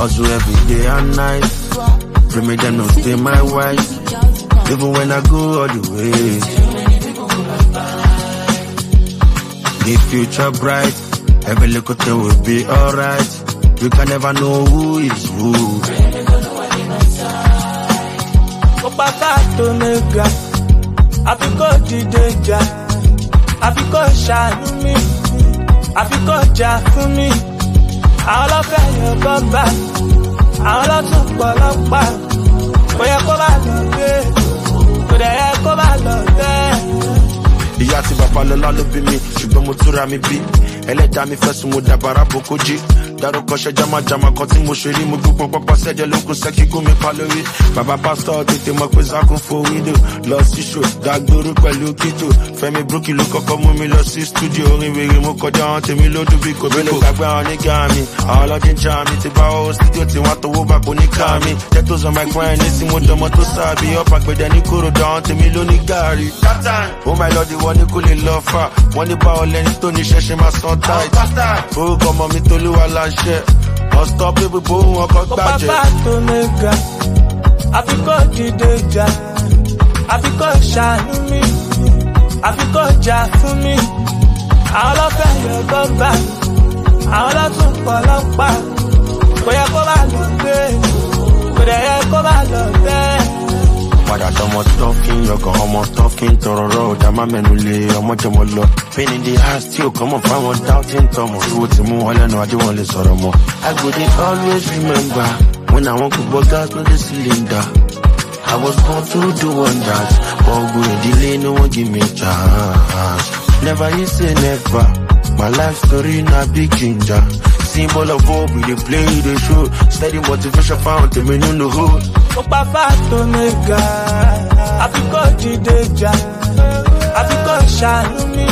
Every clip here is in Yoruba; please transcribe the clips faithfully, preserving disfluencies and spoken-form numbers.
hustle every day and night. Pray me them no stay my wife. Even when I go all the way. The future bright. Every little thing will be alright. You can never know who is who. Opata to nega, afiko jideja, afiko shanu mi, afiko ja fun mi. Àwọn ló fẹ́ yan bọ́mbà, àwọn ló tún pọ̀ lọ́pàá. Kò yẹ kó bá lọ gbé, kò dẹ̀ yẹ kó bá lọ tẹ́. Ìyá àti bàbá lọ́lá ló bí mi, ṣùgbọ́n mo túra mi bí. Ẹlẹ́dàá mi fẹ́ sùn mo dàbàrà boko jí. Dárúkọ ṣe jámàjámà kan tí mo ṣe rí. Mo gbọ́ pọ́pọ́ sẹ́jẹ̀ lókun sẹ́kí gún mi pa lórí. Bàbá pásítọ̀ tètè mọ̀ pé sákùn fo wíńdò. Lọ sí ṣò, dàgbòrò pẹ̀lú kító. Fẹ́mi Brookie ló kọ́kọ́ mú mi lọ sí stúdíò. Orin wèrè mo kọjá àwọn tèmi lódún bí kò bẹ́ẹ̀ ló gbàgbé àwọn nígà mi. Àwọn ọlọ́dún já mi ti bá owó stúdíò tí wọ́n tọwọ́ bá kò ní ká mi. Jẹ́tò sọ my grind ní sí mo dọmọ tó sábì. Ọ̀pá gbẹ̀dẹ̀ ní kúrò dán àwọn tèmi ló ní gàárì. Oh my lord, ìwọ ni kò lè lọ fà. Wọ́n ní báwo lẹni tó ní ṣẹ́ṣẹ́ máa san tight. Orúkọ ọmọ mi Tolúwa láṣẹ. Unstoppable, boom, I got budget. Papa to nega, afiko jideja, afiko shanu mi, afiko ja fun mi. Àwọn ló fẹ́ yan bọ́mbà, àwọn ló tún pọ̀ lọ́pàá. Kò yẹ kó bá lọ gbé, kò dẹ̀ yẹ kó bá lọ tẹ́. Padà tọmọ tọ́kín yọkàn ọmọ tọ́kín tọrọrọ ọ̀dà má mẹ́nu lé ọmọ jọmọ lọ. Pain in the ass tí ò kọ́ mọ̀ fáwọn doubting tọmọ. Ìwò tí mú wọn lẹ́nu adé wọn lè sọ̀rọ̀ mọ́. I go dey always remember when I want to burn gas no the cylinder. I was born to do wonders, but go in delay no one give me chance. Never you say never. My life story na big ginger. Symbol of hope, we dey play the show. Steady motivation found them in the hood. Papa to nega, afiko jideja, afiko shanu mi,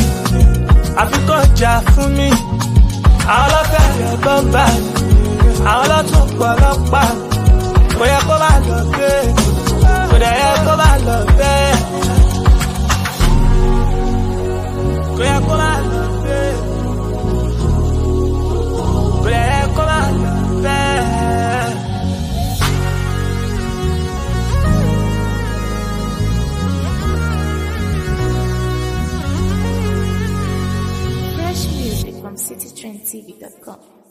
afiko ja fun mi. Àwọn ló fẹ́ yan bọ́mbà, àwọn ló tún pọ̀ lọ́pàá. Kò yẹ kó bá lọ gbé, kò dẹ̀ yẹ kó bá lọ tẹ́. Kò yẹ kó bá lọ gbé, kò dẹ̀ yẹ kó bá lọ tẹ́. Fresh music from city trend t v dot com.